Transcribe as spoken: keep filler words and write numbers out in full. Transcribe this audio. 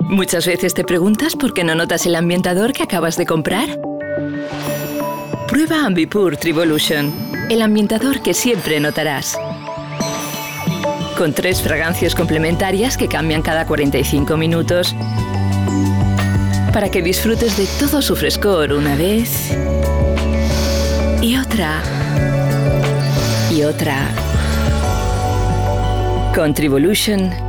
¿Muchas veces te preguntas por qué no notas el ambientador que acabas de comprar? Prueba Ambipur Trivolution, el ambientador que siempre notarás. Con tres fragancias complementarias que cambian cada cuarenta y cinco minutos para que disfrutes de todo su frescor una vez y otra y otra. Con Trivolution